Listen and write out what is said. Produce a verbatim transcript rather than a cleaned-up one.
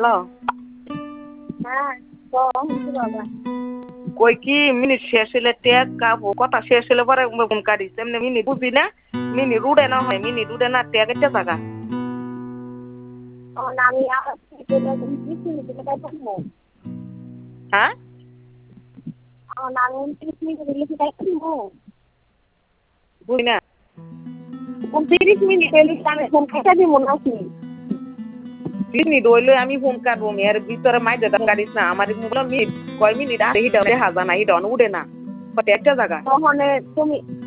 hello হ্যাঁ কই কি মিনিট শেষ হলে টেক কাবো কথা শেষ হলে পরে ফোন কাটিস এমনি মিনিট বুঝি না মিনিট উড়ে না হয় মিনিট উড়ে না টেক একটা জায়গা আমি হ্যাঁ বুঝি না তিরিশ মিনিট এলি আমি ফোন খাইটা দিব নাকি মিনিট হইলে আমি ফোন কাটবো এর ভিতরে মাইজে কাটিস না আমার মিনিট কয় মিনিট আর হিটা দেখা যায় না হিটা উড়ে না একটা জায়গা তাহলে তুমি